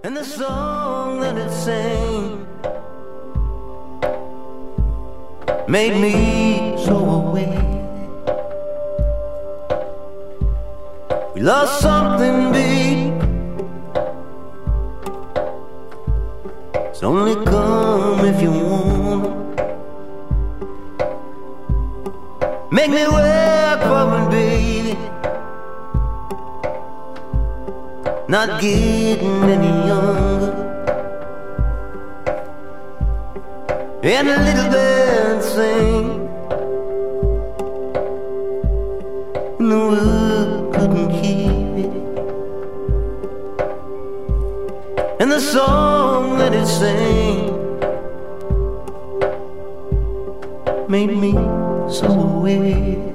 and the song that it sang made me so aware. We lost something big. It's only come if you want. Make me work for it, baby. Not getting any younger. And a little bird sing, and the world couldn't keep it. And the song that it sang made me so aware.